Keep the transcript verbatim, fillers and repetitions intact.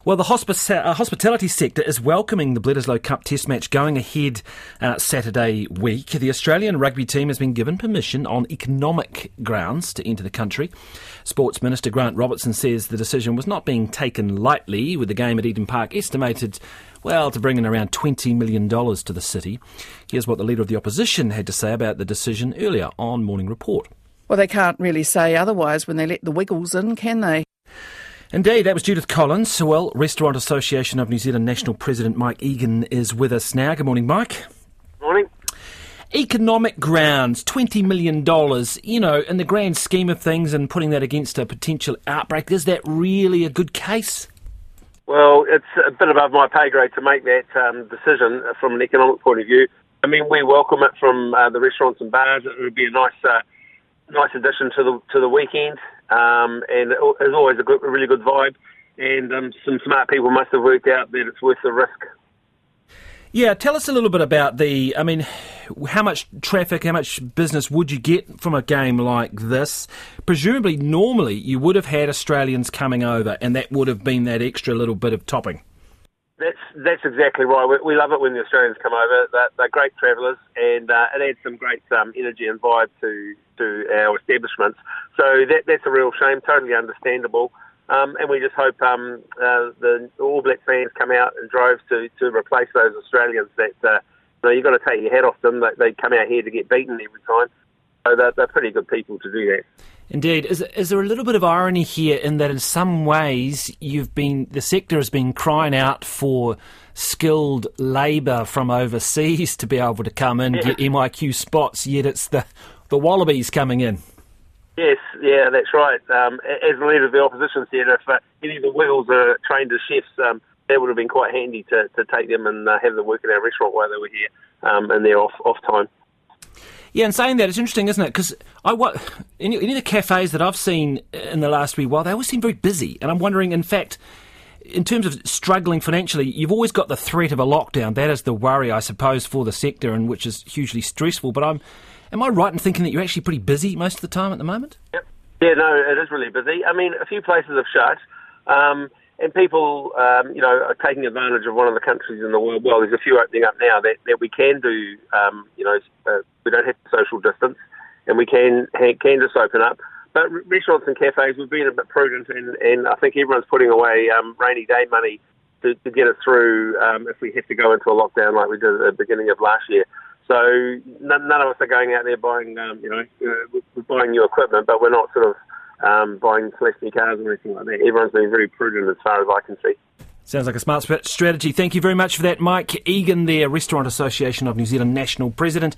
Well, the hospi- uh, hospitality sector is welcoming the Bledisloe Cup Test match going ahead uh, Saturday week. The Australian rugby team has been given permission on economic grounds to enter the country. Sports Minister Grant Robertson says the decision was not being taken lightly, with the game at Eden Park estimated, well, to bring in around twenty million dollars to the city. Here's what the Leader of the Opposition had to say about the decision earlier on Morning Report. Well, they can't really say otherwise when they let the Wiggles in, can they? Indeed, that was Judith Collins. Well, Restaurant Association of New Zealand National President Mike Egan is with us now. Good morning, Mike. Morning. Economic grounds, twenty million dollars, you know, in the grand scheme of things and putting that against a potential outbreak, is that really a good case? Well, it's a bit above my pay grade to make that um, decision from an economic point of view. I mean, we welcome it from uh, the restaurants and bars. It would be a nice uh, nice addition to the to the weekend. Um, and it's always a, good, a really good vibe, and um, some smart people must have worked out that it's worth the risk. Yeah, tell us a little bit about the, I mean, how much traffic, how much business would you get from a game like this? Presumably, normally, you would have had Australians coming over, and that would have been that extra little bit of topping. That's that's exactly right. We, we love it when the Australians come over. They're, they're great travellers, and uh, it adds some great um, energy and vibe to, to our establishments. So that that's a real shame, totally understandable. Um, and we just hope um, uh, the All Black fans come out in droves to, to replace those Australians that, uh, you know, you've got to take your hat off them. They, they come out here to get beaten every time. So they're, they're pretty good people to do that. Indeed. Is, is there a little bit of irony here in that in some ways you've been the sector has been crying out for skilled labour from overseas to be able to come in, yeah. get M I Q spots, yet it's the, the Wallabies coming in? Yes, yeah, that's right. Um, as the Leader of the Opposition said, if uh, any of the Wiggles are trained as chefs, um, that would have been quite handy to, to take them and uh, have them work in our restaurant while they were here um, in their off, off time. Yeah, and saying that, it's interesting, isn't it? Because I any, any of the cafes that I've seen in the last wee while, they always seem very busy. And I'm wondering, in fact, in terms of struggling financially, you've always got the threat of a lockdown. That is the worry, I suppose, for the sector, and which is hugely stressful. But I'm, am I right in thinking that you're actually pretty busy most of the time at the moment? Yep. Yeah, no, it is really busy. I mean, a few places have shut. Um, And people, um, you know, are taking advantage of one of the countries in the world. Well, there's a few opening up now that, that we can do, um, you know, uh, we don't have to social distance, and we can can just open up. But restaurants and cafes, we've been a bit prudent, and, and I think everyone's putting away um, rainy day money to, to get us through um, if we have to go into a lockdown like we did at the beginning of last year. So none, none of us are going out there buying, um, you know, uh, we're buying new equipment, but we're not sort of Um, buying flashy cars or anything like that. Everyone's been very prudent as far as I can see. Sounds like a smart strategy. Thank you very much for that, Mike Egan there, Restaurant Association of New Zealand National President.